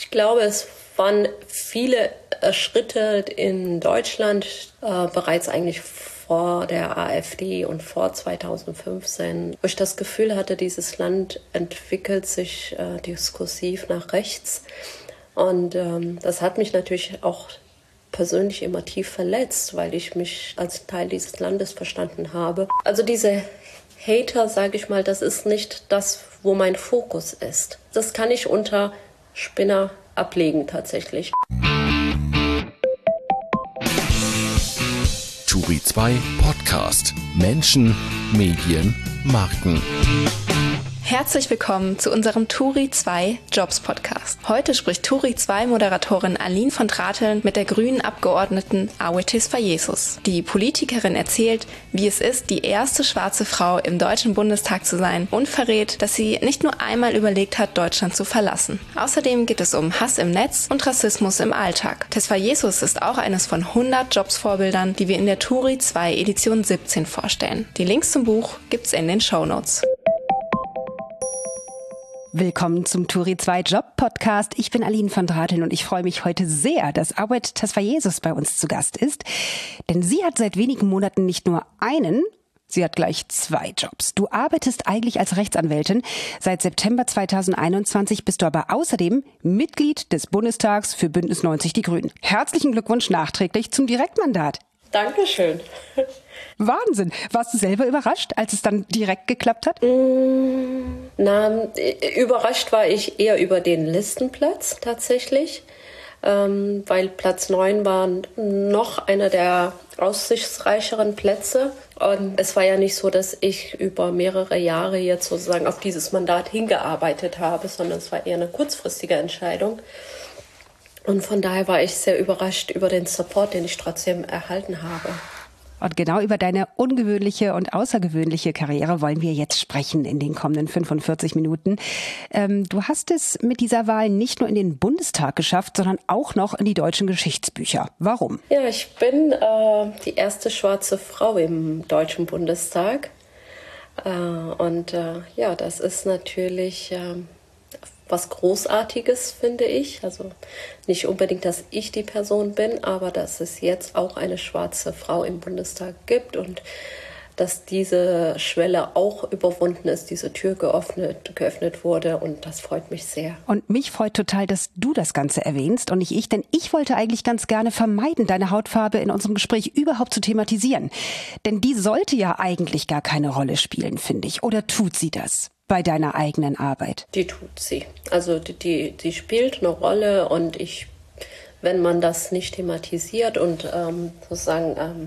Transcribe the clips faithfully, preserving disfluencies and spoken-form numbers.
Ich glaube, es waren viele äh, Schritte in Deutschland äh, bereits eigentlich vor der AfD und vor zweitausendfünfzehn, wo ich das Gefühl hatte, dieses Land entwickelt sich äh, diskursiv nach rechts. Und ähm, das hat mich natürlich auch persönlich immer tief verletzt, weil ich mich als Teil dieses Landes verstanden habe. Also diese Hater, sage ich mal, das ist nicht das, wo mein Fokus ist. Das kann ich unter Spinner ablegen tatsächlich. Turi zwei Podcast. Menschen, Medien, Marken. Herzlich willkommen zu unserem Turi zwei Jobs Podcast. Heute spricht Turi zwei Moderatorin Aline von Drateln mit der grünen Abgeordneten Awet Tesfayesus. Die Politikerin erzählt, wie es ist, die erste schwarze Frau im Deutschen Bundestag zu sein und verrät, dass sie nicht nur einmal überlegt hat, Deutschland zu verlassen. Außerdem geht es um Hass im Netz und Rassismus im Alltag. Tesfayesus ist auch eines von hundert Jobs-Vorbildern, die wir in der Turi zwei Edition siebzehn vorstellen. Die Links zum Buch gibt's in den Shownotes. Willkommen zum Turi zwei Job Podcast. Ich bin Aline von Drateln und ich freue mich heute sehr, dass Awet Tesfayesus bei uns zu Gast ist. Denn sie hat seit wenigen Monaten nicht nur einen, sie hat gleich zwei Jobs. Du arbeitest eigentlich als Rechtsanwältin. Seit September zweitausendeinundzwanzig bist du aber außerdem Mitglied des Bundestags für Bündnis neunzig Die Grünen. Herzlichen Glückwunsch nachträglich zum Direktmandat. Dankeschön. Wahnsinn. Warst du selber überrascht, als es dann direkt geklappt hat? Mm, na, überrascht war ich eher über den Listenplatz tatsächlich, ähm, weil Platz neun war noch einer der aussichtsreicheren Plätze. Und es war ja nicht so, dass ich über mehrere Jahre jetzt sozusagen auf dieses Mandat hingearbeitet habe, sondern es war eher eine kurzfristige Entscheidung. Und von daher war ich sehr überrascht über den Support, den ich trotzdem erhalten habe. Und genau über deine ungewöhnliche und außergewöhnliche Karriere wollen wir jetzt sprechen in den kommenden fünfundvierzig Minuten. Ähm, du hast es mit dieser Wahl nicht nur in den Bundestag geschafft, sondern auch noch in die deutschen Geschichtsbücher. Warum? Ja, ich bin äh, die erste schwarze Frau im Deutschen Bundestag. Äh, und äh, ja, das ist natürlich äh, was Großartiges, finde ich. Also nicht unbedingt, dass ich die Person bin, aber dass es jetzt auch eine schwarze Frau im Bundestag gibt und dass diese Schwelle auch überwunden ist, diese Tür geöffnet, geöffnet wurde, und das freut mich sehr. Und mich freut total, dass du das Ganze erwähnst und nicht ich, denn ich wollte eigentlich ganz gerne vermeiden, deine Hautfarbe in unserem Gespräch überhaupt zu thematisieren. Denn die sollte ja eigentlich gar keine Rolle spielen, finde ich. Oder tut sie das bei deiner eigenen Arbeit? Die tut sie. Also die, die, die spielt eine Rolle, und ich, wenn man das nicht thematisiert und ähm, sozusagen ähm,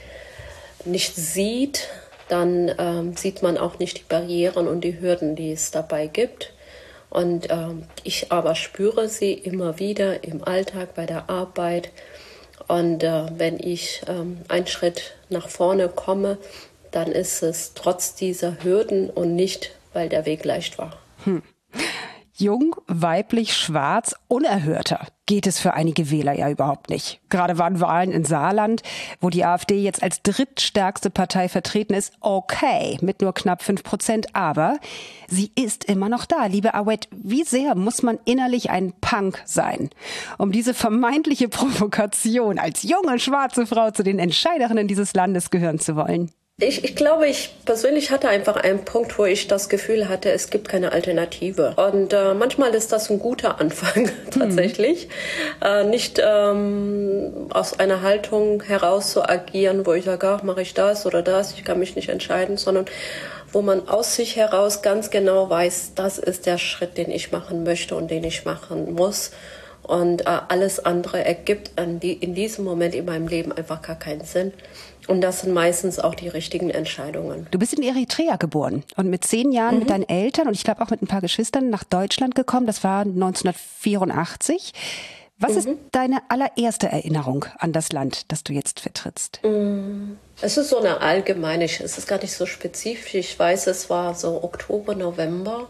nicht sieht, dann ähm, sieht man auch nicht die Barrieren und die Hürden, die es dabei gibt. Und ähm, ich aber spüre sie immer wieder im Alltag, bei der Arbeit. Und äh, wenn ich ähm, einen Schritt nach vorne komme, dann ist es trotz dieser Hürden und nicht, weil der Weg leicht war. Hm. Jung, weiblich, schwarz, unerhörter geht es für einige Wähler ja überhaupt nicht. Gerade waren Wahlen in Saarland, wo die AfD jetzt als drittstärkste Partei vertreten ist. Okay, mit nur knapp fünf Prozent, aber sie ist immer noch da. Liebe Awet, wie sehr muss man innerlich ein Punk sein, um diese vermeintliche Provokation als junge schwarze Frau zu den Entscheiderinnen dieses Landes gehören zu wollen? Ich, ich glaube, ich persönlich hatte einfach einen Punkt, wo ich das Gefühl hatte, es gibt keine Alternative. Und äh, manchmal ist das ein guter Anfang tatsächlich. Hm. Äh, nicht ähm, aus einer Haltung heraus zu agieren, wo ich sage, ach, mache ich das oder das, ich kann mich nicht entscheiden, sondern wo man aus sich heraus ganz genau weiß, das ist der Schritt, den ich machen möchte und den ich machen muss. Und äh, alles andere ergibt an die, in diesem Moment in meinem Leben einfach gar keinen Sinn. Und das sind meistens auch die richtigen Entscheidungen. Du bist in Eritrea geboren und mit zehn Jahren mhm. mit deinen Eltern und ich glaube auch mit ein paar Geschwistern nach Deutschland gekommen. Das war neunzehnhundertvierundachtzig. Was mhm. ist deine allererste Erinnerung an das Land, das du jetzt vertrittst? Mhm. Es ist so eine allgemeine, es ist gar nicht so spezifisch. Ich weiß, es war so Oktober, November.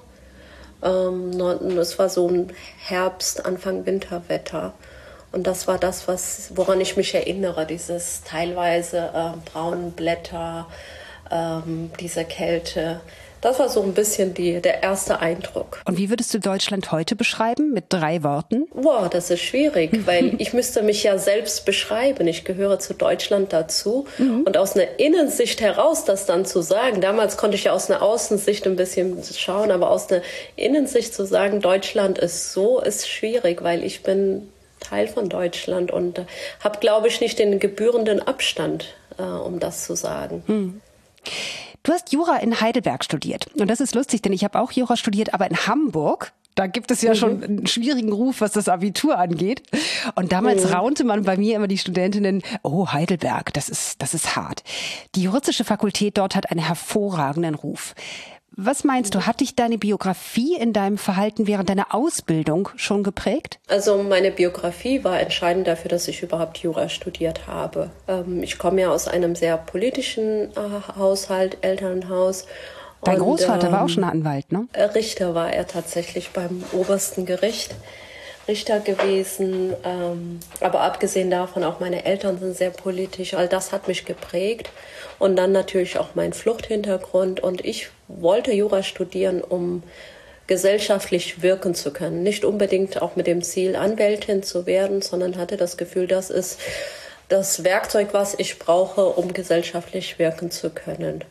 Ähm, es war so ein Herbst, Anfang Winterwetter. Und das war das, was, woran ich mich erinnere, dieses teilweise äh, braune Blätter, ähm, diese Kälte, Das war so ein bisschen die, der erste Eindruck. Und wie würdest du Deutschland heute beschreiben mit drei Worten? Wow, das ist schwierig, weil ich müsste mich ja selbst beschreiben. Ich gehöre zu Deutschland dazu. Mhm. Und aus einer Innensicht heraus das dann zu sagen, damals konnte ich ja aus einer Außensicht ein bisschen schauen, aber aus einer Innensicht zu sagen, Deutschland ist so, ist schwierig, weil ich bin Teil von Deutschland und äh, habe, glaube ich, nicht den gebührenden Abstand, äh, um das zu sagen. Mhm. Du hast Jura in Heidelberg studiert. Und das ist lustig, denn ich habe auch Jura studiert, aber in Hamburg. Da gibt es ja mhm. schon einen schwierigen Ruf, was das Abitur angeht. Und damals mhm. raunte man bei mir immer die Studentinnen, oh, Heidelberg, das ist, das ist hart. Die juristische Fakultät dort hat einen hervorragenden Ruf. Was meinst du, hat dich deine Biografie in deinem Verhalten während deiner Ausbildung schon geprägt? Also meine Biografie war entscheidend dafür, dass ich überhaupt Jura studiert habe. Ähm, ich komme ja aus einem sehr politischen äh, Haushalt, Elternhaus. Dein und, Großvater ähm, war auch schon Anwalt, ne? Richter war er tatsächlich beim obersten Gericht. Richter gewesen, ähm, aber abgesehen davon, auch meine Eltern sind sehr politisch, all das hat mich geprägt und dann natürlich auch mein Fluchthintergrund und ich wollte Jura studieren, um gesellschaftlich wirken zu können, nicht unbedingt auch mit dem Ziel, Anwältin zu werden, sondern hatte das Gefühl, das ist das Werkzeug, was ich brauche, um gesellschaftlich wirken zu können.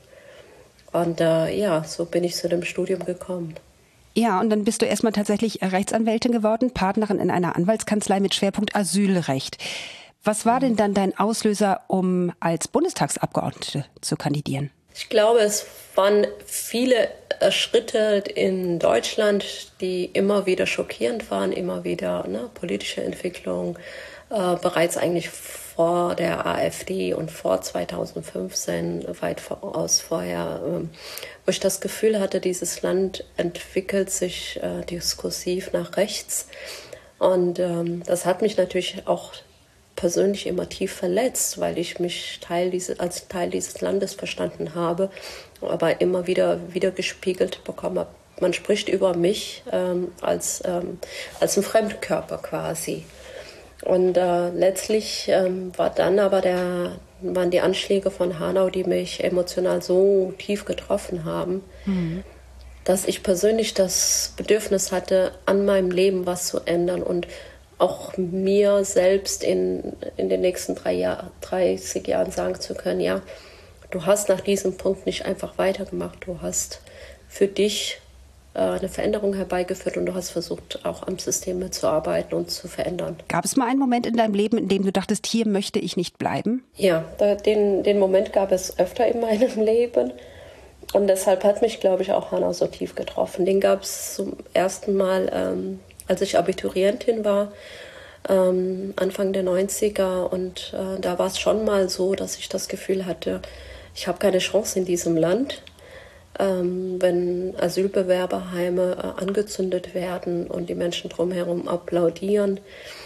Und äh, ja, so bin ich zu dem Studium gekommen. Ja, und dann bist du erstmal tatsächlich Rechtsanwältin geworden, Partnerin in einer Anwaltskanzlei mit Schwerpunkt Asylrecht. Was war denn dann dein Auslöser, um als Bundestagsabgeordnete zu kandidieren? Ich glaube, es waren viele Schritte in Deutschland, die immer wieder schockierend waren, immer wieder ne, politische Entwicklung, äh, bereits eigentlich vor der AfD und vor zweitausendfünfzehn, weit voraus vorher, äh, wo ich das Gefühl hatte, dieses Land entwickelt sich äh, diskursiv nach rechts. Und ähm, das hat mich natürlich auch persönlich immer tief verletzt, weil ich mich Teil diese, als Teil dieses Landes verstanden habe, aber immer wieder, wieder gespiegelt bekommen habe. Man spricht über mich ähm, als, ähm, als ein Fremdkörper quasi. Und äh, letztlich ähm, war dann aber der, waren die Anschläge von Hanau, die mich emotional so tief getroffen haben, mhm. dass ich persönlich das Bedürfnis hatte, an meinem Leben was zu ändern und auch mir selbst in, in den nächsten drei Jahr, dreißig Jahren sagen zu können, ja, du hast nach diesem Punkt nicht einfach weitergemacht, du hast für dich äh, eine Veränderung herbeigeführt und du hast versucht, auch am System mitzuarbeiten und zu verändern. Gab es mal einen Moment in deinem Leben, in dem du dachtest, hier möchte ich nicht bleiben? Ja, da, den, den Moment gab es öfter in meinem Leben. Und deshalb hat mich, glaube ich, auch Hanau so tief getroffen. Den gab es zum ersten Mal, ähm, als ich Abiturientin war, ähm, Anfang der neunziger. Und äh, da war es schon mal so, dass ich das Gefühl hatte, ich habe keine Chance in diesem Land, ähm, wenn Asylbewerberheime äh, angezündet werden und die Menschen drumherum applaudieren.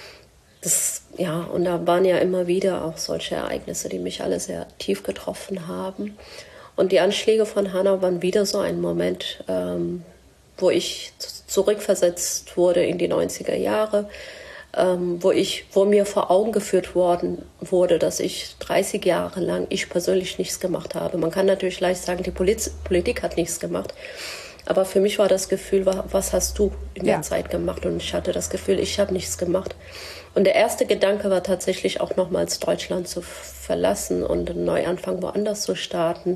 Das, ja, und da waren ja immer wieder auch solche Ereignisse, die mich alle sehr tief getroffen haben. Und die Anschläge von Hanau waren wieder so ein Moment, ähm, wo ich zurückversetzt wurde in die neunziger Jahre, ähm, wo ich, wo mir vor Augen geführt worden wurde, dass ich dreißig Jahre lang ich persönlich nichts gemacht habe. Man kann natürlich leicht sagen, die Poliz- Politik hat nichts gemacht. Aber für mich war das Gefühl, was hast du in der ja. Zeit gemacht? Und ich hatte das Gefühl, ich habe nichts gemacht. Und der erste Gedanke war tatsächlich auch nochmals Deutschland zu verlassen und einen Neuanfang woanders zu starten.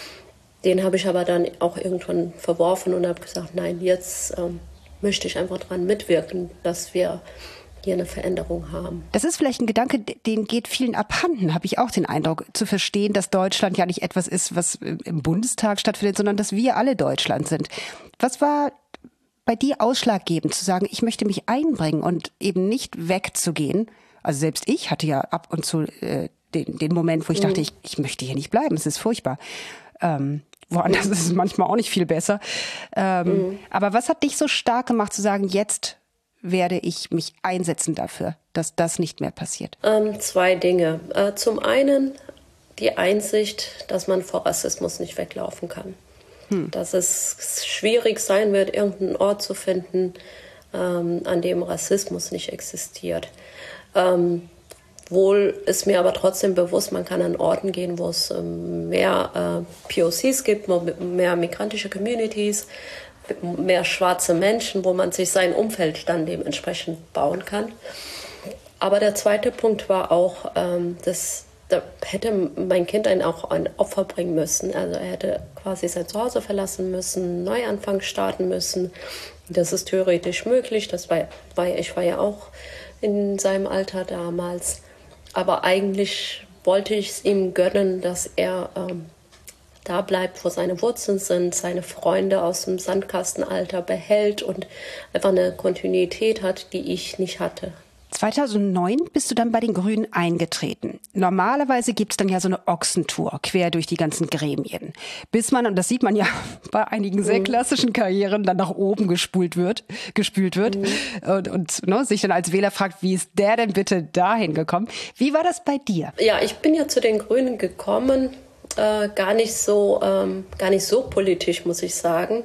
Den habe ich aber dann auch irgendwann verworfen und habe gesagt, nein, jetzt ähm, möchte ich einfach daran mitwirken, dass wir hier eine Veränderung haben. Das ist vielleicht ein Gedanke, den geht vielen abhanden, habe ich auch den Eindruck, zu verstehen, dass Deutschland ja nicht etwas ist, was im Bundestag stattfindet, sondern dass wir alle Deutschland sind. Was war bei dir ausschlaggebend, zu sagen, ich möchte mich einbringen und eben nicht wegzugehen? Also selbst ich hatte ja ab und zu äh, den, den Moment, wo ich mhm. dachte, ich, ich möchte hier nicht bleiben, es ist furchtbar. Ähm, woanders mhm. ist es manchmal auch nicht viel besser. Ähm, mhm. Aber was hat dich so stark gemacht, zu sagen, jetzt werde ich mich einsetzen dafür, dass das nicht mehr passiert? Ähm, zwei Dinge. Äh, zum einen die Einsicht, dass man vor Rassismus nicht weglaufen kann. Hm. Dass es schwierig sein wird, irgendeinen Ort zu finden, ähm, an dem Rassismus nicht existiert. Ähm, Gleichwohl ist mir aber trotzdem bewusst, man kann an Orten gehen, wo es mehr äh, P O Cs gibt, mehr migrantische Communities, mehr schwarze Menschen, wo man sich sein Umfeld dann dementsprechend bauen kann. Aber der zweite Punkt war auch, ähm, dass da hätte mein Kind einen auch ein Opfer bringen müssen. Also er hätte quasi sein Zuhause verlassen müssen, einen Neuanfang starten müssen. Das ist theoretisch möglich. Das war, war, ich war ja auch in seinem Alter damals. Aber eigentlich wollte ich es ihm gönnen, dass er ähm, da bleibt, wo seine Wurzeln sind, seine Freunde aus dem Sandkastenalter behält und einfach eine Kontinuität hat, die ich nicht hatte. zweitausendneun bist du dann bei den Grünen eingetreten. Normalerweise gibt's dann ja so eine Ochsentour quer durch die ganzen Gremien. Bis man, und das sieht man ja bei einigen sehr klassischen Karrieren, dann nach oben gespult wird, gespült wird mhm. und, und ne, sich dann als Wähler fragt, wie ist der denn bitte dahin gekommen? Wie war das bei dir? Ja, ich bin ja zu den Grünen gekommen, äh, gar nicht so, ähm, gar nicht so politisch, muss ich sagen.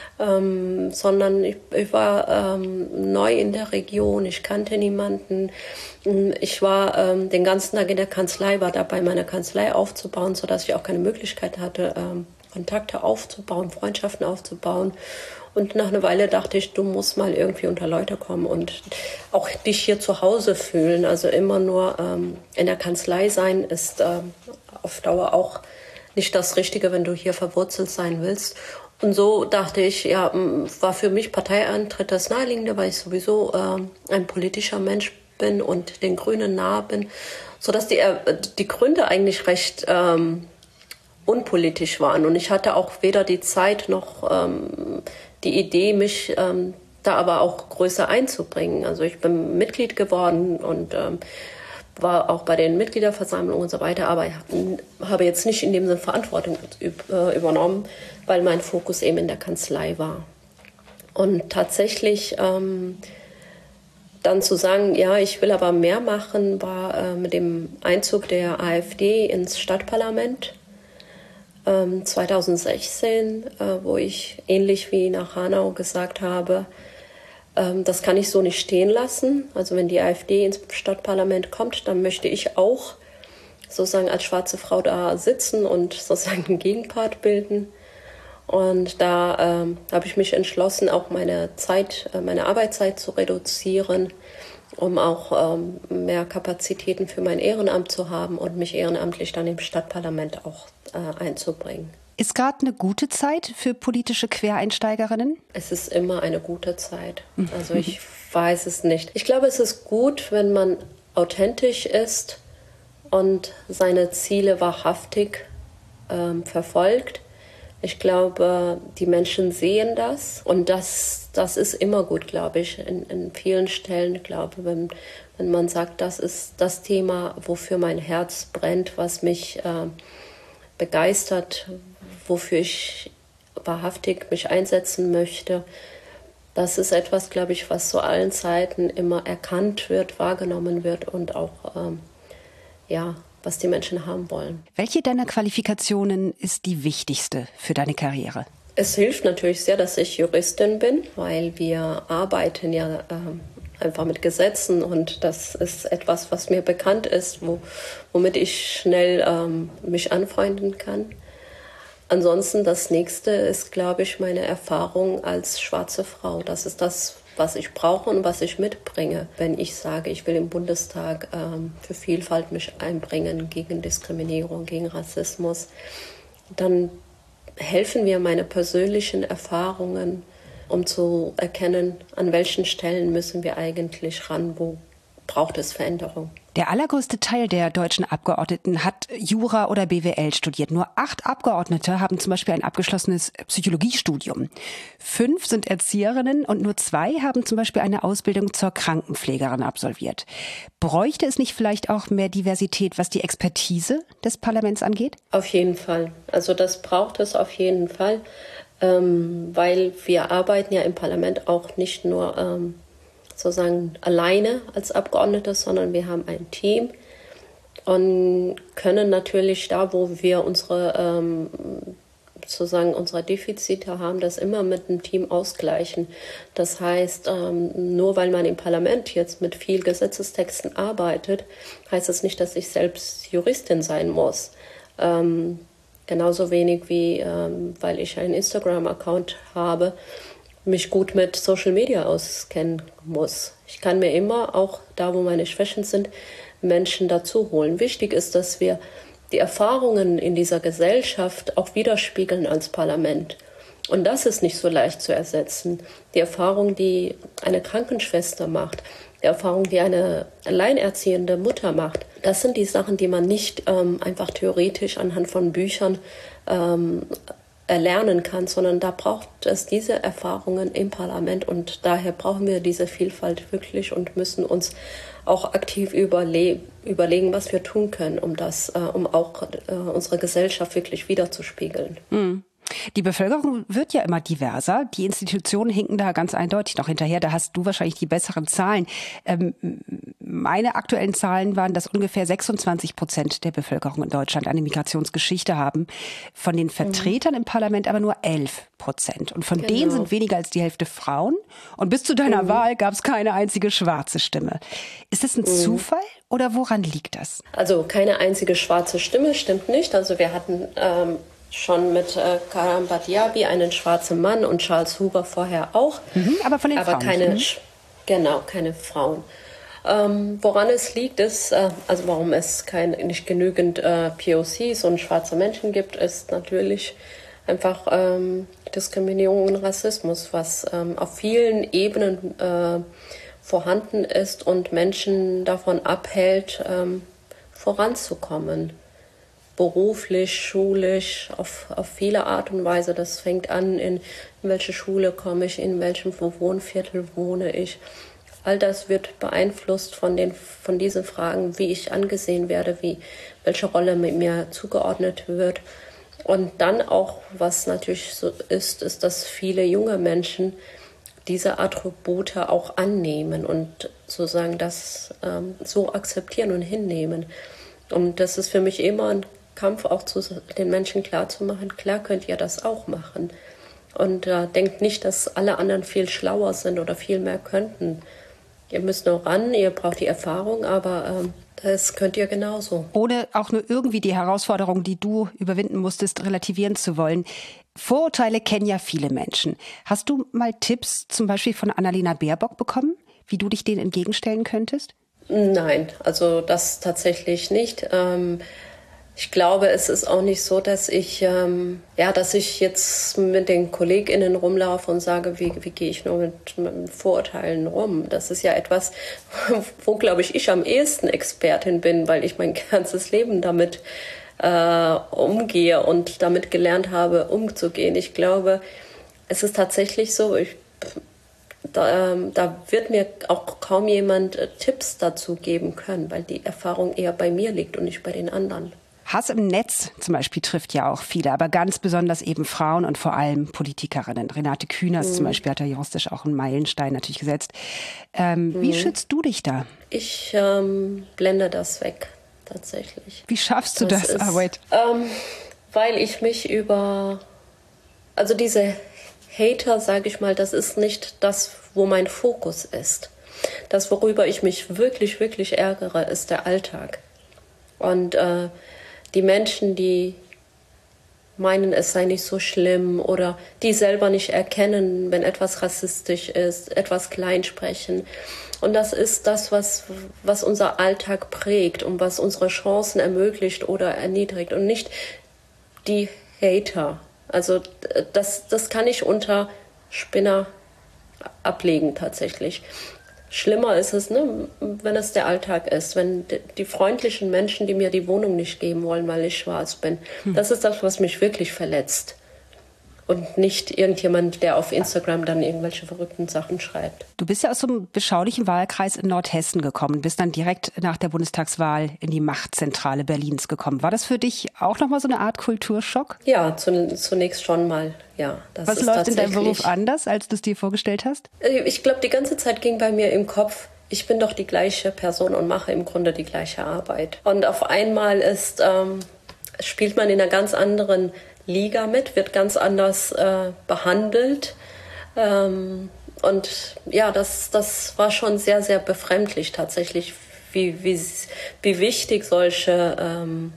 Ähm, sondern ich, ich war ähm, neu in der Region, ich kannte niemanden. Ich war ähm, den ganzen Tag in der Kanzlei, war dabei, meine Kanzlei aufzubauen, sodass ich auch keine Möglichkeit hatte, ähm, Kontakte aufzubauen, Freundschaften aufzubauen. Und nach einer Weile dachte ich, du musst mal irgendwie unter Leute kommen und auch dich hier zu Hause fühlen. Also immer nur ähm, in der Kanzlei sein ist ähm, auf Dauer auch nicht das Richtige, wenn du hier verwurzelt sein willst. Und so dachte ich, ja, war für mich Parteieintritt das Naheliegende, weil ich sowieso äh, ein politischer Mensch bin und den Grünen nah bin, sodass die, äh, die Gründe eigentlich recht ähm, unpolitisch waren. Und ich hatte auch weder die Zeit noch ähm, die Idee, mich ähm, da aber auch größer einzubringen. Also ich bin Mitglied geworden und ähm, war auch bei den Mitgliederversammlungen und so weiter, aber habe jetzt nicht in dem Sinne Verantwortung übernommen, weil mein Fokus eben in der Kanzlei war. Und tatsächlich ähm, dann zu sagen, ja, ich will aber mehr machen, war äh, mit dem Einzug der AfD ins Stadtparlament ähm, zweitausendsechzehn, äh, wo ich ähnlich wie nach Hanau gesagt habe, das kann ich so nicht stehen lassen. Also wenn die AfD ins Stadtparlament kommt, dann möchte ich auch sozusagen als schwarze Frau da sitzen und sozusagen einen Gegenpart bilden. Und da ähm, habe ich mich entschlossen, auch meine Zeit, meine Arbeitszeit zu reduzieren, um auch ähm, mehr Kapazitäten für mein Ehrenamt zu haben und mich ehrenamtlich dann im Stadtparlament auch äh, einzubringen. Ist gerade eine gute Zeit für politische Quereinsteigerinnen? Es ist immer eine gute Zeit. Also ich weiß es nicht. Ich glaube, es ist gut, wenn man authentisch ist und seine Ziele wahrhaftig ähm, verfolgt. Ich glaube, die Menschen sehen das und das, das ist immer gut, glaube ich. In, in vielen Stellen, glaube ich, wenn, wenn man sagt, das ist das Thema, wofür mein Herz brennt, was mich äh, begeistert, wofür ich wahrhaftig mich einsetzen möchte. Das ist etwas, glaube ich, was zu allen Zeiten immer erkannt wird, wahrgenommen wird und auch, ähm, ja, was die Menschen haben wollen. Welche deiner Qualifikationen ist die wichtigste für deine Karriere? Es hilft natürlich sehr, dass ich Juristin bin, weil wir arbeiten ja ähm, einfach mit Gesetzen und das ist etwas, was mir bekannt ist, wo, womit ich schnell ähm, mich anfreunden kann. Ansonsten das Nächste ist, glaube ich, meine Erfahrung als schwarze Frau. Das ist das, was ich brauche und was ich mitbringe, wenn ich sage, ich will im Bundestag ähm, für Vielfalt mich einbringen, gegen Diskriminierung, gegen Rassismus. Dann helfen mir meine persönlichen Erfahrungen, um zu erkennen, an welchen Stellen müssen wir eigentlich ran, wo braucht es Veränderung. Der allergrößte Teil der deutschen Abgeordneten hat Jura oder B W L studiert. Nur acht Abgeordnete haben zum Beispiel ein abgeschlossenes Psychologiestudium. Fünf sind Erzieherinnen und nur zwei haben zum Beispiel eine Ausbildung zur Krankenpflegerin absolviert. Bräuchte es nicht vielleicht auch mehr Diversität, was die Expertise des Parlaments angeht? Auf jeden Fall. Also das braucht es auf jeden Fall, ähm, weil wir arbeiten ja im Parlament auch nicht nur ähm, sozusagen alleine als Abgeordnete, sondern wir haben ein Team und können natürlich da, wo wir unsere ähm, sozusagen unsere Defizite haben, das immer mit einem Team ausgleichen. Das heißt, ähm, nur weil man im Parlament jetzt mit viel Gesetzestexten arbeitet, heißt das nicht, dass ich selbst Juristin sein muss. Ähm, genauso wenig wie, ähm, weil ich einen Instagram-Account habe, mich gut mit Social Media auskennen muss. Ich kann mir immer, auch da, wo meine Schwächen sind, Menschen dazu holen. Wichtig ist, dass wir die Erfahrungen in dieser Gesellschaft auch widerspiegeln als Parlament. Und das ist nicht so leicht zu ersetzen. Die Erfahrung, die eine Krankenschwester macht, die Erfahrung, die eine alleinerziehende Mutter macht, das sind die Sachen, die man nicht ähm, einfach theoretisch anhand von Büchern ähm, erlernen kann, sondern da braucht es diese Erfahrungen im Parlament und daher brauchen wir diese Vielfalt wirklich und müssen uns auch aktiv überle- überlegen, was wir tun können, um das, äh, um auch äh, unsere Gesellschaft wirklich widerzuspiegeln. Mhm. Die Bevölkerung wird ja immer diverser. Die Institutionen hinken da ganz eindeutig noch hinterher. Da hast du wahrscheinlich die besseren Zahlen. Ähm, meine aktuellen Zahlen waren, dass ungefähr sechsundzwanzig Prozent der Bevölkerung in Deutschland eine Migrationsgeschichte haben. Von den Vertretern mhm. im Parlament aber nur elf Prozent. Und von genau. denen sind weniger als die Hälfte Frauen. Und bis zu deiner mhm. Wahl gab es keine einzige schwarze Stimme. Ist das ein mhm. Zufall oder woran liegt das? Also keine einzige schwarze Stimme stimmt nicht. Also wir hatten ähm, schon mit äh, Karam Badiabi einen schwarzen Mann und Charles Huber vorher auch. Mhm, aber von den aber Frauen. Keine, mhm. Genau, keine Frauen. Ähm, woran es liegt, ist, äh, also warum es kein, nicht genügend äh, P O Cs und schwarze Menschen gibt, ist natürlich einfach ähm, Diskriminierung und Rassismus, was ähm, auf vielen Ebenen äh, vorhanden ist und Menschen davon abhält, ähm, voranzukommen. Beruflich, schulisch, auf, auf viele Art und Weise. Das fängt an, in, in welche Schule komme ich, in welchem Wohnviertel wohne ich. All das wird beeinflusst von, den, von diesen Fragen, wie ich angesehen werde, wie, welche Rolle mit mir zugeordnet wird. Und dann auch, was natürlich so ist, ist, dass viele junge Menschen diese Attribute auch annehmen und sozusagen das ähm, so akzeptieren und hinnehmen. Und das ist für mich immer ein Kampf, auch zu den Menschen klarzumachen, klar könnt ihr das auch machen. Und äh, denkt nicht, dass alle anderen viel schlauer sind oder viel mehr könnten. Ihr müsst nur ran, ihr braucht die Erfahrung, aber ähm, das könnt ihr genauso. Ohne auch nur irgendwie die Herausforderung, die du überwinden musstest, relativieren zu wollen. Vorurteile kennen ja viele Menschen. Hast du mal Tipps zum Beispiel von Annalena Baerbock bekommen, wie du dich denen entgegenstellen könntest? Nein, also das tatsächlich nicht. Ähm, ich glaube, es ist auch nicht so, dass ich, ähm, ja, dass ich jetzt mit den KollegInnen rumlaufe und sage, wie, wie gehe ich nur mit, mit Vorurteilen rum. Das ist ja etwas, wo, glaube ich, ich am ehesten Expertin bin, weil ich mein ganzes Leben damit äh, umgehe und damit gelernt habe, umzugehen. Ich glaube, es ist tatsächlich so, ich Da, ähm, da wird mir auch kaum jemand äh, Tipps dazu geben können, weil die Erfahrung eher bei mir liegt und nicht bei den anderen. Hass im Netz zum Beispiel trifft ja auch viele, aber ganz besonders eben Frauen und vor allem Politikerinnen. Renate Künast mhm. zum Beispiel hat da juristisch auch einen Meilenstein natürlich gesetzt. Ähm, mhm. Wie schützt du dich da? Ich ähm, blende das weg, tatsächlich. Wie schaffst du das, das ist, Arbeit? Ähm, weil ich mich über, also diese Hater, sage ich mal, das ist nicht das, wo mein Fokus ist. Das, worüber ich mich wirklich, wirklich ärgere, ist der Alltag. Und äh, die Menschen, die meinen, es sei nicht so schlimm oder die selber nicht erkennen, wenn etwas rassistisch ist, etwas kleinsprechen. Und das ist das, was, was unser Alltag prägt und was unsere Chancen ermöglicht oder erniedrigt und nicht die Hater. Also das, das kann ich unter Spinner ablegen tatsächlich. Schlimmer ist es, ne, wenn es der Alltag ist, wenn die, die freundlichen Menschen, die mir die Wohnung nicht geben wollen, weil ich schwarz bin. Hm. Das ist das, was mich wirklich verletzt. Und nicht irgendjemand, der auf Instagram dann irgendwelche verrückten Sachen schreibt. Du bist ja aus so einem beschaulichen Wahlkreis in Nordhessen gekommen, bist dann direkt nach der Bundestagswahl in die Machtzentrale Berlins gekommen. War das für dich auch nochmal so eine Art Kulturschock? Ja, zunächst schon mal, ja. Das Was ist läuft in deinem Beruf anders, als du es dir vorgestellt hast? Ich glaube, die ganze Zeit ging bei mir im Kopf, ich bin doch die gleiche Person und mache im Grunde die gleiche Arbeit. Und auf einmal ist, ähm, spielt man in einer ganz anderen Liga mit, wird ganz anders äh, behandelt. Ähm, und ja, das, das war schon sehr, sehr befremdlich tatsächlich, wie, wie, wie wichtig solche ähm,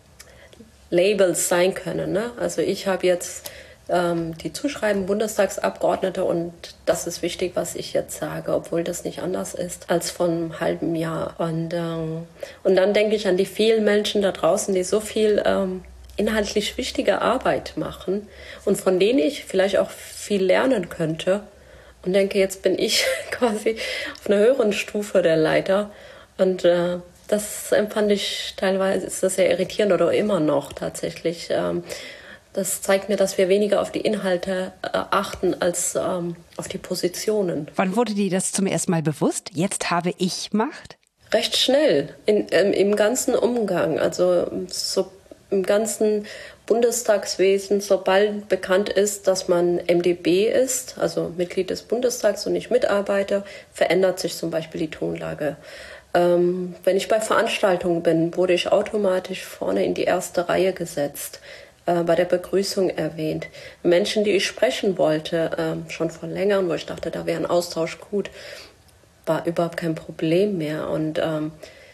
Labels sein können. Ne? Also ich habe jetzt ähm, die Zuschreiben Bundestagsabgeordnete und das ist wichtig, was ich jetzt sage, obwohl das nicht anders ist als vor einem halben Jahr. Und, ähm, und dann denke ich an die vielen Menschen da draußen, die so viel ähm, inhaltlich wichtige Arbeit machen und von denen ich vielleicht auch viel lernen könnte. Und denke, jetzt bin ich quasi auf einer höheren Stufe der Leiter. Und äh, das empfand ich teilweise, ist das sehr irritierend oder immer noch tatsächlich. Ähm, das zeigt mir, dass wir weniger auf die Inhalte äh, achten als ähm, auf die Positionen. Wann wurde dir das zum ersten Mal bewusst? Jetzt habe ich Macht? Recht schnell, in, ähm, im ganzen Umgang, also so im ganzen Bundestagswesen, sobald bekannt ist, dass man M D B ist, also Mitglied des Bundestags und nicht Mitarbeiter, verändert sich zum Beispiel die Tonlage. Ähm, wenn ich bei Veranstaltungen bin, wurde ich automatisch vorne in die erste Reihe gesetzt, äh, bei der Begrüßung erwähnt. Menschen, die ich sprechen wollte, äh, schon vor längerem, wo ich dachte, da wäre ein Austausch gut, war überhaupt kein Problem mehr. Und ähm,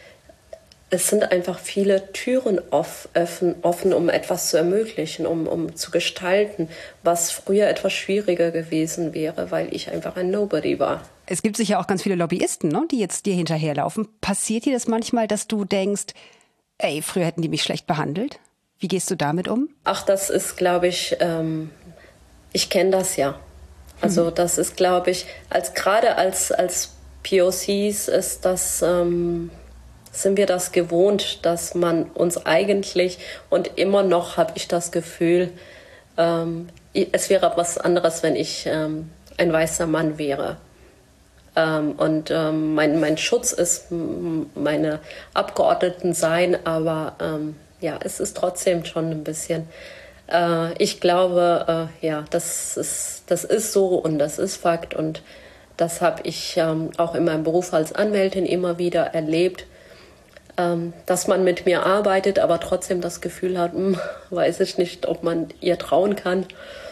es sind einfach viele Türen offen, offen, um etwas zu ermöglichen, um, um zu gestalten, was früher etwas schwieriger gewesen wäre, weil ich einfach ein Nobody war. Es gibt sicher auch ganz viele Lobbyisten, ne, die jetzt dir hinterherlaufen. Passiert dir das manchmal, dass du denkst, ey, früher hätten die mich schlecht behandelt? Wie gehst du damit um? Ach, das ist, glaube ich, ähm, ich kenne das ja. Also mhm. das ist, glaube ich, als gerade als, als P O Cs ist das... Ähm, sind wir das gewohnt, dass man uns eigentlich, und immer noch habe ich das Gefühl, ähm, es wäre was anderes, wenn ich ähm, ein weißer Mann wäre. Ähm, und ähm, mein, mein Schutz ist meine Abgeordneten sein, aber ähm, ja, es ist trotzdem schon ein bisschen, äh, ich glaube, äh, ja, das ist, das ist so und das ist Fakt und das habe ich ähm, auch in meinem Beruf als Anwältin immer wieder erlebt, dass man mit mir arbeitet, aber trotzdem das Gefühl hat, hm, weiß ich nicht, ob man ihr trauen kann.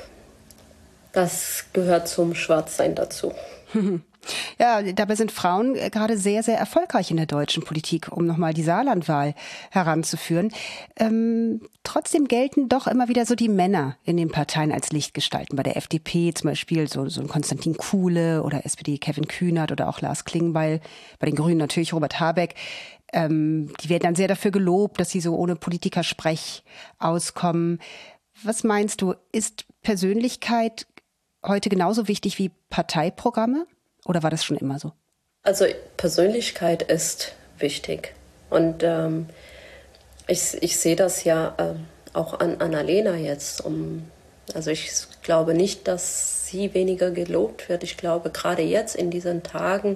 Das gehört zum Schwarzsein dazu. Ja, dabei sind Frauen gerade sehr, sehr erfolgreich in der deutschen Politik, um nochmal die Saarlandwahl heranzuführen. Ähm, trotzdem gelten doch immer wieder so die Männer in den Parteien als Lichtgestalten. Bei der F D P zum Beispiel so, so ein Konstantin Kuhle oder S P D Kevin Kühnert oder auch Lars Klingbeil. Bei den Grünen natürlich Robert Habeck. Ähm, die werden dann sehr dafür gelobt, dass sie so ohne Politikersprech auskommen. Was meinst du, ist Persönlichkeit heute genauso wichtig wie Parteiprogramme? Oder war das schon immer so? Also Persönlichkeit ist wichtig. Und ähm, ich, ich sehe das ja äh, auch an Annalena jetzt. Um, also ich glaube nicht, dass sie weniger gelobt wird. Ich glaube, gerade jetzt in diesen Tagen,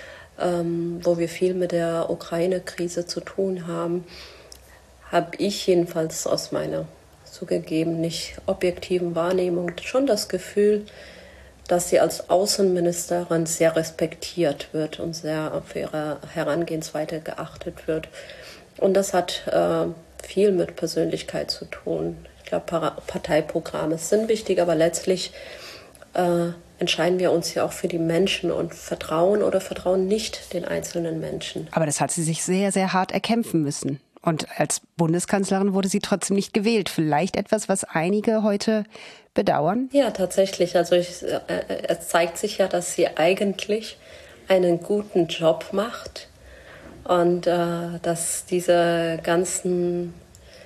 ähm, wo wir viel mit der Ukraine-Krise zu tun haben, habe ich jedenfalls aus meiner zugegeben nicht objektiven Wahrnehmung schon das Gefühl, dass sie als Außenministerin sehr respektiert wird und sehr für ihre Herangehensweise geachtet wird. Und das hat äh, viel mit Persönlichkeit zu tun. Ich glaube, Parteiprogramme sind wichtig, aber letztlich äh, entscheiden wir uns ja auch für die Menschen und vertrauen oder vertrauen nicht den einzelnen Menschen. Aber das hat sie sich sehr, sehr hart erkämpfen müssen. Und als Bundeskanzlerin wurde sie trotzdem nicht gewählt. Vielleicht etwas, was einige heute bedauern? Ja, tatsächlich. Also ich, äh, es zeigt sich ja, dass sie eigentlich einen guten Job macht und äh, dass diese ganzen,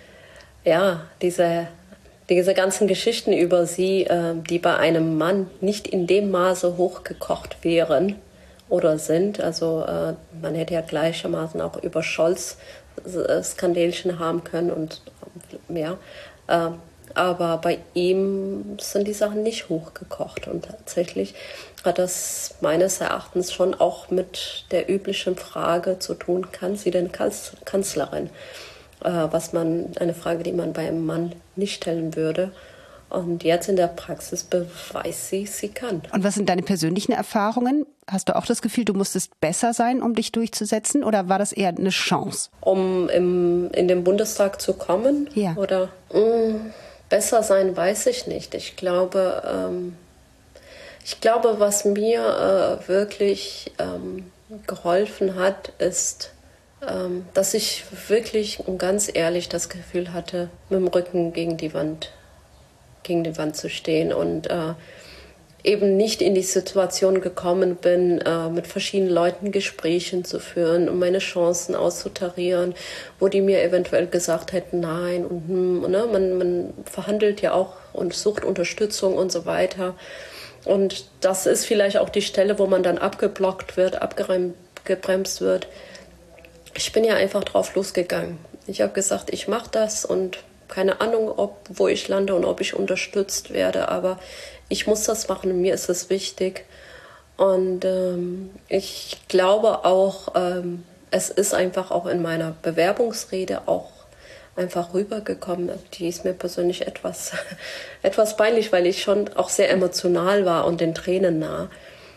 ja, diese, diese ganzen Geschichten über sie, äh, die bei einem Mann nicht in dem Maße hochgekocht wären oder sind. Also äh, man hätte ja gleichermaßen auch über Scholz Skandälchen haben können und ja, äh, aber bei ihm sind die Sachen nicht hochgekocht und tatsächlich hat das meines Erachtens schon auch mit der üblichen Frage zu tun, kann sie denn Kanzlerin? Äh, was man, eine Frage, die man bei einem Mann nicht stellen würde. Und jetzt in der Praxis beweist sie, sie kann. Und was sind deine persönlichen Erfahrungen? Hast du auch das Gefühl, du musstest besser sein, um dich durchzusetzen? Oder war das eher eine Chance? Um im, in den Bundestag zu kommen? Ja. Oder, mh, Besser sein weiß ich nicht. Ich glaube, ähm, ich glaube, was mir äh, wirklich ähm, geholfen hat, ist, ähm, dass ich wirklich und ganz ehrlich das Gefühl hatte, mit dem Rücken gegen die Wand, gegen die Wand zu stehen und äh, eben nicht in die Situation gekommen bin, äh, mit verschiedenen Leuten Gesprächen zu führen, um meine Chancen auszutarieren, wo die mir eventuell gesagt hätten, nein, und hm, ne, man, man verhandelt ja auch und sucht Unterstützung und so weiter. Und das ist vielleicht auch die Stelle, wo man dann abgeblockt wird, abgebremst wird. Ich bin ja einfach drauf losgegangen. Ich habe gesagt, ich mache das und keine Ahnung, ob, wo ich lande und ob ich unterstützt werde, aber ich muss das machen und mir ist es wichtig. Und ähm, ich glaube auch, ähm, es ist einfach auch in meiner Bewerbungsrede auch einfach rübergekommen. Die ist mir persönlich etwas, etwas peinlich, weil ich schon auch sehr emotional war und den Tränen nah.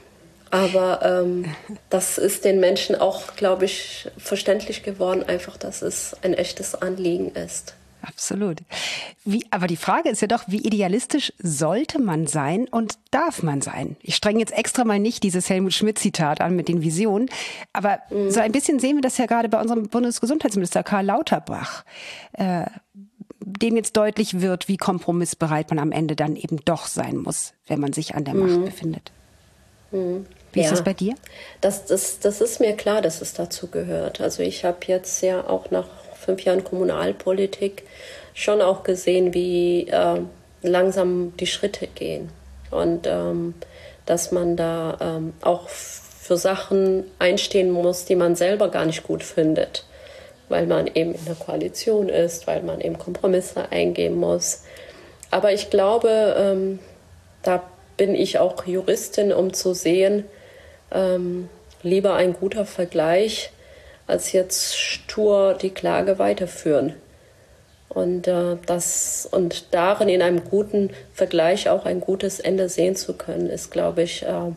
Aber ähm, das ist den Menschen auch, glaube ich, verständlich geworden, einfach, dass es ein echtes Anliegen ist. Absolut. Wie, aber die Frage ist ja doch, wie idealistisch sollte man sein und darf man sein? Ich strenge jetzt extra mal nicht dieses Helmut Schmidt-Zitat an mit den Visionen, aber mhm. so ein bisschen sehen wir das ja gerade bei unserem Bundesgesundheitsminister Karl Lauterbach, äh, dem jetzt deutlich wird, wie kompromissbereit man am Ende dann eben doch sein muss, wenn man sich an der Macht mhm. befindet. Mhm. Wie ja. ist das bei dir? Das, das, das ist mir klar, dass es dazu gehört. Also ich habe jetzt ja auch nach fünf Jahren Kommunalpolitik schon auch gesehen, wie äh, langsam die Schritte gehen. Und ähm, dass man da ähm, auch für Sachen einstehen muss, die man selber gar nicht gut findet. Weil man eben in der Koalition ist, weil man eben Kompromisse eingehen muss. Aber ich glaube, ähm, da bin ich auch Juristin, um zu sehen, ähm, lieber ein guter Vergleich, als jetzt stur die Klage weiterführen. Und, äh, das, und darin in einem guten Vergleich auch ein gutes Ende sehen zu können, ist, glaube ich, äh,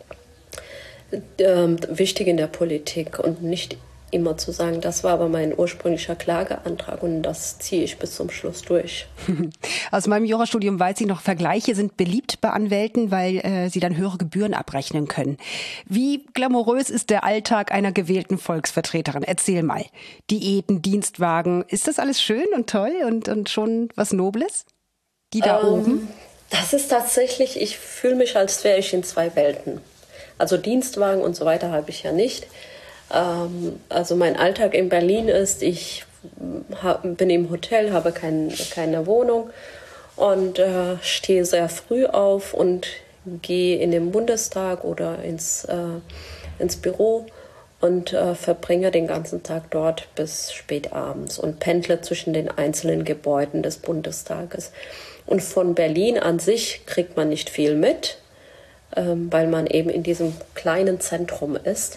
äh, wichtig in der Politik und nicht immer zu sagen, das war aber mein ursprünglicher Klageantrag und das ziehe ich bis zum Schluss durch. Aus meinem Jurastudium weiß ich noch, Vergleiche sind beliebt bei Anwälten, weil äh, sie dann höhere Gebühren abrechnen können. Wie glamourös ist der Alltag einer gewählten Volksvertreterin? Erzähl mal. Diäten, Dienstwagen, ist das alles schön und toll und, und schon was Nobles? Die da ähm, oben? Das ist tatsächlich, ich fühle mich, als wäre ich in zwei Welten. Also Dienstwagen und so weiter habe ich ja nicht. Also mein Alltag in Berlin ist, ich bin im Hotel, habe kein, keine Wohnung und äh, stehe sehr früh auf und gehe in den Bundestag oder ins, äh, ins Büro und äh, verbringe den ganzen Tag dort bis spät abends und pendle zwischen den einzelnen Gebäuden des Bundestages. Und von Berlin an sich kriegt man nicht viel mit, äh, weil man eben in diesem kleinen Zentrum ist.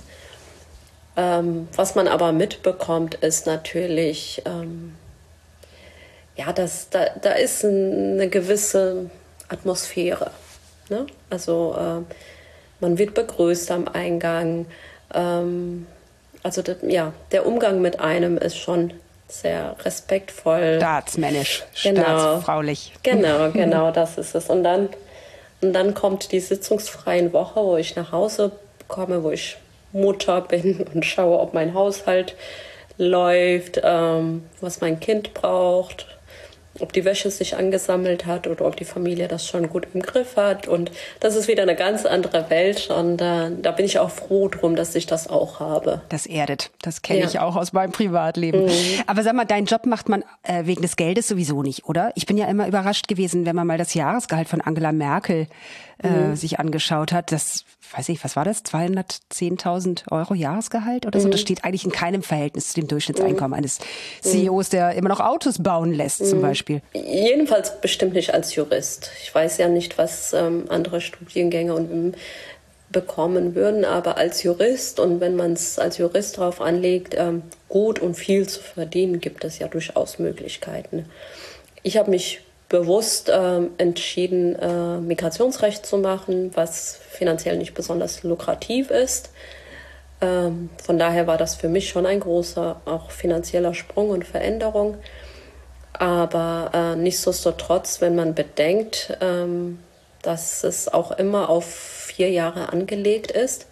Ähm, was man aber mitbekommt, ist natürlich, ähm, ja, das, da, da ist eine gewisse Atmosphäre. Ne? Also äh, man wird begrüßt am Eingang. Ähm, also das, ja, der Umgang mit einem ist schon sehr respektvoll. Staatsmännisch, genau. Staatsfraulich. Genau, genau, das ist es. Und dann, und dann kommt die sitzungsfreien Woche, wo ich nach Hause komme, wo ich Mutter bin und schaue, ob mein Haushalt läuft, ähm, was mein Kind braucht, ob die Wäsche sich angesammelt hat oder ob die Familie das schon gut im Griff hat. Und das ist wieder eine ganz andere Welt. Und äh, da bin ich auch froh drum, dass ich das auch habe. Das erdet. Das kenne ja. ich auch aus meinem Privatleben. Mhm. Aber sag mal, deinen Job macht man äh, wegen des Geldes sowieso nicht, oder? Ich bin ja immer überrascht gewesen, wenn man mal das Jahresgehalt von Angela Merkel äh, mhm. sich angeschaut hat. Das, weiß ich, was war das? zweihundertzehntausend Euro Jahresgehalt oder so? Mhm. Das steht eigentlich in keinem Verhältnis zu dem Durchschnittseinkommen mhm. eines C E Os, der immer noch Autos bauen lässt, mhm. zum Beispiel. Jedenfalls bestimmt nicht als Jurist. Ich weiß ja nicht, was ähm, andere Studiengänge und, ähm, bekommen würden, aber als Jurist und wenn man es als Jurist darauf anlegt, ähm, gut und viel zu verdienen, gibt es ja durchaus Möglichkeiten. Ich habe mich bewusst ähm, entschieden, äh, Migrationsrecht zu machen, was finanziell nicht besonders lukrativ ist. Ähm, von daher war das für mich schon ein großer, auch finanzieller Sprung und Veränderung. Aber äh, nichtsdestotrotz, wenn man bedenkt, ähm, dass es auch immer auf vier Jahre angelegt ist,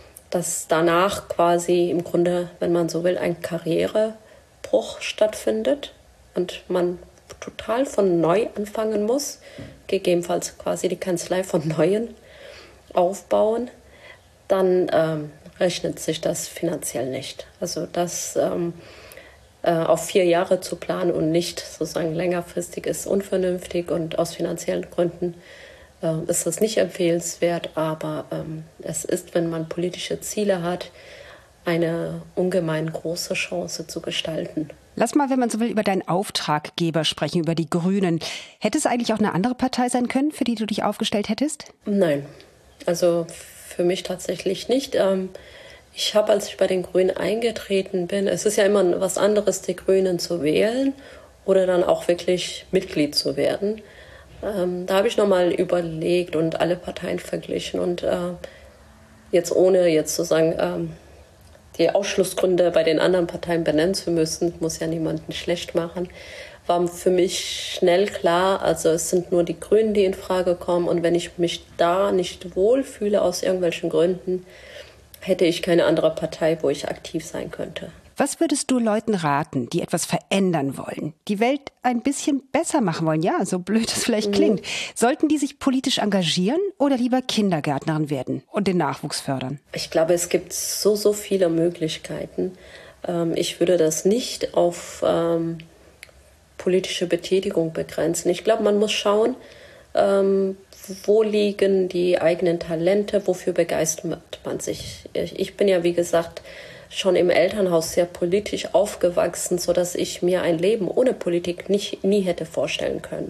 dass danach quasi im Grunde, wenn man so will, ein Karrierebruch stattfindet und man total von neu anfangen muss, gegebenenfalls quasi die Kanzlei von Neuem aufbauen, dann ähm, rechnet sich das finanziell nicht. Also das ähm, äh, auf vier Jahre zu planen und nicht sozusagen längerfristig ist unvernünftig und aus finanziellen Gründen äh, ist das nicht empfehlenswert. Aber ähm, es ist, wenn man politische Ziele hat, eine ungemein große Chance zu gestalten. Lass mal, wenn man so will, über deinen Auftraggeber sprechen, über die Grünen. Hätte es eigentlich auch eine andere Partei sein können, für die du dich aufgestellt hättest? Nein, also für mich tatsächlich nicht. Ähm, ich habe, als ich bei den Grünen eingetreten bin, es ist ja immer was anderes, die Grünen zu wählen oder dann auch wirklich Mitglied zu werden. Ähm, da habe ich nochmal überlegt und alle Parteien verglichen und äh, jetzt ohne jetzt zu sagen, ähm, die Ausschlussgründe bei den anderen Parteien benennen zu müssen, muss ja niemanden schlecht machen, war für mich schnell klar, also es sind nur die Grünen, die in Frage kommen und wenn ich mich da nicht wohlfühle aus irgendwelchen Gründen, hätte ich keine andere Partei, wo ich aktiv sein könnte. Was würdest du Leuten raten, die etwas verändern wollen, die Welt ein bisschen besser machen wollen? Ja, so blöd es vielleicht klingt. Mhm. Sollten die sich politisch engagieren oder lieber Kindergärtnerin werden und den Nachwuchs fördern? Ich glaube, es gibt so, so viele Möglichkeiten. Ähm, ich würde das nicht auf ähm, politische Betätigung begrenzen. Ich glaube, man muss schauen, ähm, wo liegen die eigenen Talente, wofür begeistert man sich. Ich, ich bin ja, wie gesagt, schon im Elternhaus sehr politisch aufgewachsen, sodass ich mir ein Leben ohne Politik nicht, nie hätte vorstellen können.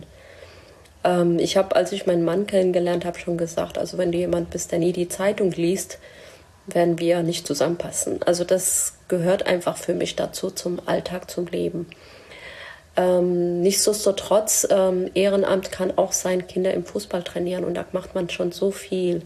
Ähm, ich habe, als ich meinen Mann kennengelernt habe, schon gesagt, also wenn du jemand bist, der nie die Zeitung liest, werden wir nicht zusammenpassen. Also das gehört einfach für mich dazu, zum Alltag, zum Leben. Ähm, nichtsdestotrotz, ähm, Ehrenamt kann auch sein, Kinder im Fußball trainieren und da macht man schon so viel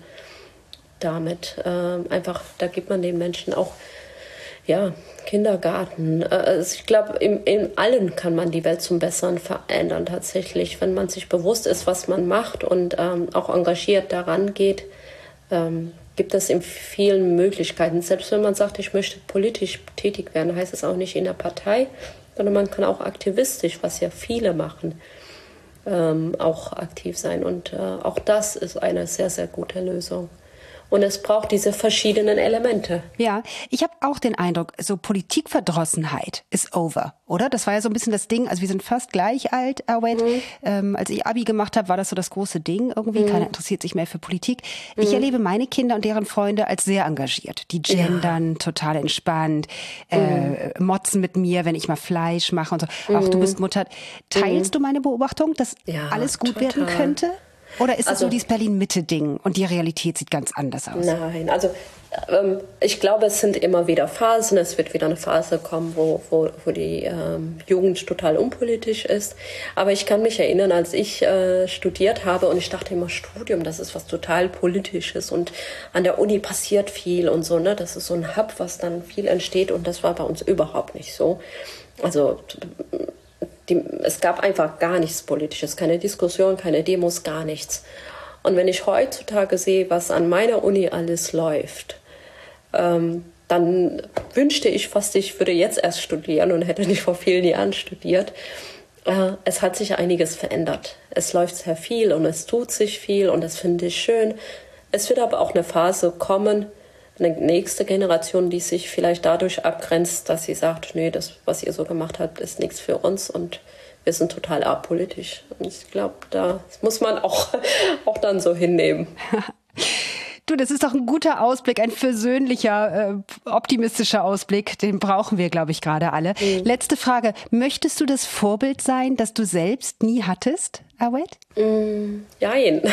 damit. Ähm, einfach, da gibt man den Menschen auch ja, Kindergarten. Also ich glaube, in, in allen kann man die Welt zum Besseren verändern tatsächlich. Wenn man sich bewusst ist, was man macht und ähm, auch engagiert daran geht, ähm, gibt es in vielen Möglichkeiten. Selbst wenn man sagt, ich möchte politisch tätig werden, heißt es auch nicht in der Partei, sondern man kann auch aktivistisch, was ja viele machen, ähm, auch aktiv sein. Und äh, auch das ist eine sehr, sehr gute Lösung. Und es braucht diese verschiedenen Elemente. Ja, ich habe auch den Eindruck, so Politikverdrossenheit ist over, oder? Das war ja so ein bisschen das Ding, also wir sind fast gleich alt, Awed. Mhm. Ähm, als ich Abi gemacht habe, war das so das große Ding irgendwie. Mhm. Keiner interessiert sich mehr für Politik. Mhm. Ich erlebe meine Kinder und deren Freunde als sehr engagiert. Die gendern, ja. total entspannt, äh, mhm. motzen mit mir, wenn ich mal Fleisch mache und so. Mhm. Auch du bist Mutter. Teilst mhm. du meine Beobachtung, dass ja, alles gut total. werden könnte? Oder ist es also so dieses Berlin-Mitte-Ding und die Realität sieht ganz anders aus? Nein, also ähm, ich glaube, es sind immer wieder Phasen. Es wird wieder eine Phase kommen, wo, wo, wo die ähm, Jugend total unpolitisch ist. Aber ich kann mich erinnern, als ich äh, studiert habe und ich dachte immer, Studium, das ist was total Politisches und an der Uni passiert viel und so, ne? Das ist so ein Hub, was dann viel entsteht und das war bei uns überhaupt nicht so. Also Die, es gab einfach gar nichts Politisches, keine Diskussion, keine Demos, gar nichts. Und wenn ich heutzutage sehe, was an meiner Uni alles läuft, ähm, dann wünschte ich fast, ich würde jetzt erst studieren und hätte nicht vor vielen Jahren studiert. Äh, es hat sich einiges verändert. Es läuft sehr viel und es tut sich viel und das finde ich schön. Es wird aber auch eine Phase kommen, eine nächste Generation, die sich vielleicht dadurch abgrenzt, dass sie sagt, nee, das, was ihr so gemacht habt, ist nichts für uns und wir sind total apolitisch. Und ich glaube, da muss man auch, auch dann so hinnehmen. Du, das ist doch ein guter Ausblick, ein versöhnlicher, äh, optimistischer Ausblick. Den brauchen wir, glaube ich, gerade alle. Mhm. Letzte Frage. Möchtest du das Vorbild sein, das du selbst nie hattest, Awed? Mm, nein.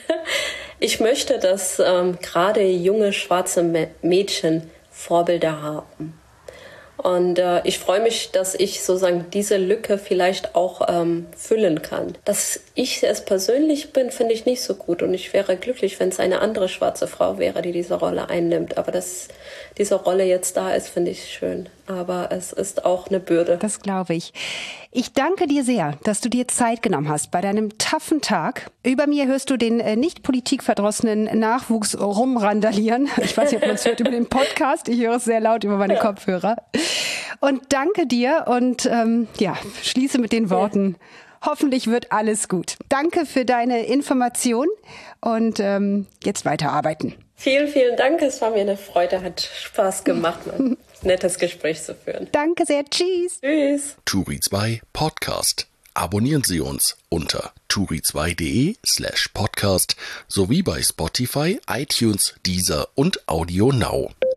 Ich möchte, dass ähm, gerade junge schwarze Mädchen Vorbilder haben. Und äh, ich freue mich, dass ich sozusagen diese Lücke vielleicht auch ähm, füllen kann. Dass ich es persönlich bin, finde ich nicht so gut. Und ich wäre glücklich, wenn es eine andere schwarze Frau wäre, die diese Rolle einnimmt. Aber dass diese Rolle jetzt da ist, finde ich schön. aber es ist auch eine Bürde. Das glaube ich. Ich danke dir sehr, dass du dir Zeit genommen hast bei deinem taffen Tag. Über mir hörst du den äh, nicht politikverdrossenen Nachwuchs rumrandalieren. Ich weiß nicht, ob man es hört über den Podcast. Ich höre es sehr laut über meine ja. Kopfhörer. Und danke dir und ähm, ja, schließe mit den Worten, ja. hoffentlich wird alles gut. Danke für deine Information und ähm, jetzt weiterarbeiten. Vielen, vielen Dank. Es war mir eine Freude, hat Spaß gemacht, ein nettes Gespräch zu führen. Danke sehr. Tschüss. Tschüss. Turi zwei Podcast. Abonnieren Sie uns unter turi zwei punkt de slash podcast sowie bei Spotify, iTunes, Deezer und Audio Now.